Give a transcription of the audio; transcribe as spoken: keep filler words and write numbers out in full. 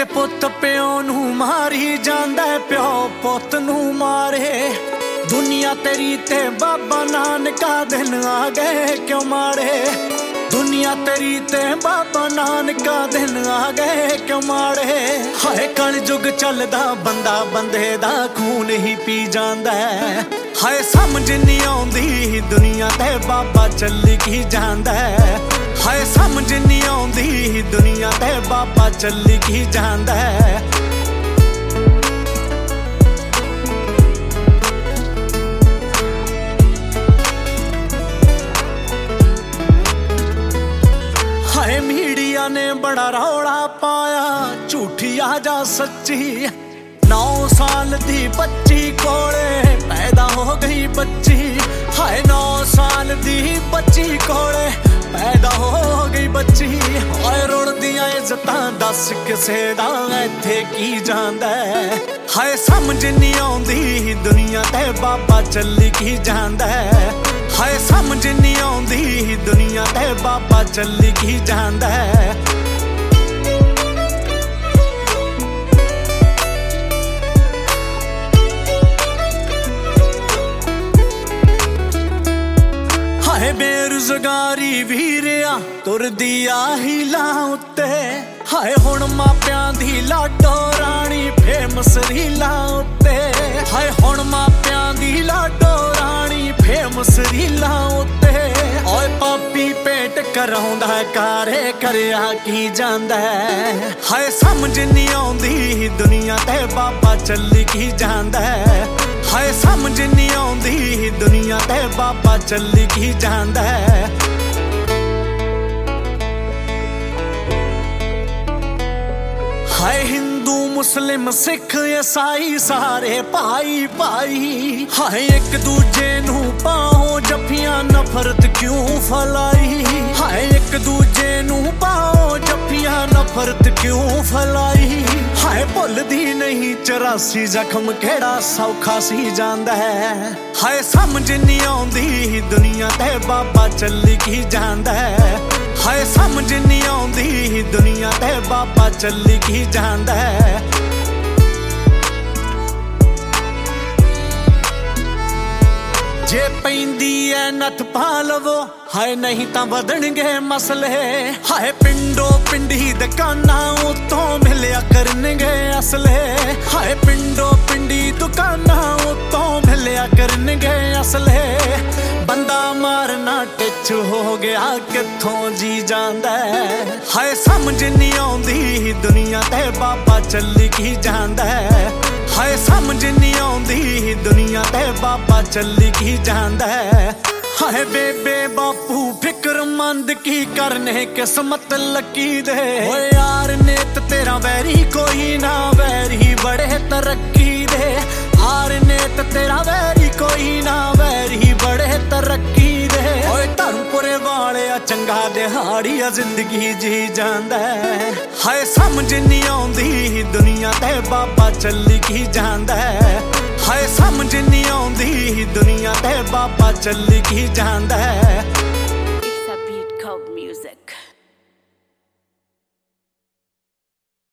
ते पुत प्यो नू मारी जांदा प्यो पुत नू मारे। दुनिया तेरी ते बाबा नानका दिन आ गए क्यों मारे। दुनिया तेरी ते बाबा नानका दिन आ गए क्यों मारे। हाय कल जुग चलदा बंदा बंदे दा खून ही पी जांदा है। हाय समझ नहीं आउंदी दुनिया ते बाबा चली की जांदा है। हाय समझ नहीं आउंदी दुनिया ते बाबा चली की जांदा है। हाय मीडिया ने बड़ा रौला पाया झूठी आ जा सच्ची। नौ साल दी बच्ची कोले पैदा हो गई बच्ची। हाय नौ साल दी बच्ची कोले पैदा हो गई बच्ची। हाय रुड़दियां इज्जतां दस किसे दा इत्थे की जांदा है। हाय समझ नहीं आउंदी दुनिया ते बाबा चली की जांदा है। हाय समझ नहीं आउंदी दुनिया ते बाबा चली की जांदा है। हाय बेरुजगारी वीरिया तुरदी आही लां उत्ते। हाय हुण मापियां दी लाडो रानी फेमस रीलां उत्ते। हाय हुण मापियां दी लाडो रानी फेमस रीलां उत्ते। ओए पापी पेट कराउंदा कारे करया की जांदा है। हाय समझ नहीं आउंदी दुनिया ते बाबा चली की जांदा है। हाय समझ नहीं आउंदी दुनिया ते बाबा चली की जांदा है। हाय हिंदू मुस्लिम सिख ईसाई सारे भाई भाई। हाय एक दूजे नू पाओ जफियां नफरत क्यों फैलाई। हाय एक दूजे नू पाओ जफियां नफरत क्यों फैलाई। हाय भुलदी नहीं चौरासी जख्म केड़ा सौखा सी जांदा है। हाय समझ नहीं आउंदी दुनिया ते बाबा चली की जांदा है। हाय समझ नहीं आउंदी दुनिया ते बाबा चली की जांदा है। जे पैंदी है नथ पा लवो हाय नहीं तां वधणगे मसले। हाय पिंडो पिंडी दुकानां उत्तों मिलिया करनगे असले। हाय पिंडो पिंडी दुकानां उत्तों मिलिया करनगे असले। बंदा मारना टिच हो गया कित्थों जी जांदा है। हाय समझ नहीं आउंदी दुनिया ते बाबा चली की जांदा है। हाय समझ नहीं आउंदी दुनिया ते बाबा चली की जांदा है। हाय बेबे बापू फिक्रमंद की करने किस्मत लकी दे। ओ यार नेत तेरा वैरी कोई ना वैरी बड़े तरक्की दे। यार नेत तेरा वैरी कोई ना वैरी बड़े तरक्की दे। ओए धर्मपुरे वाले चंगा दिहाड़िया जिंदगी जी जांदा है। हाय समझ नहीं आउंदी दुनिया ते बाबा चली की जांदा है। हाय समझ नहीं आउंदी दुनिया ते बाबा चली की जांदा है।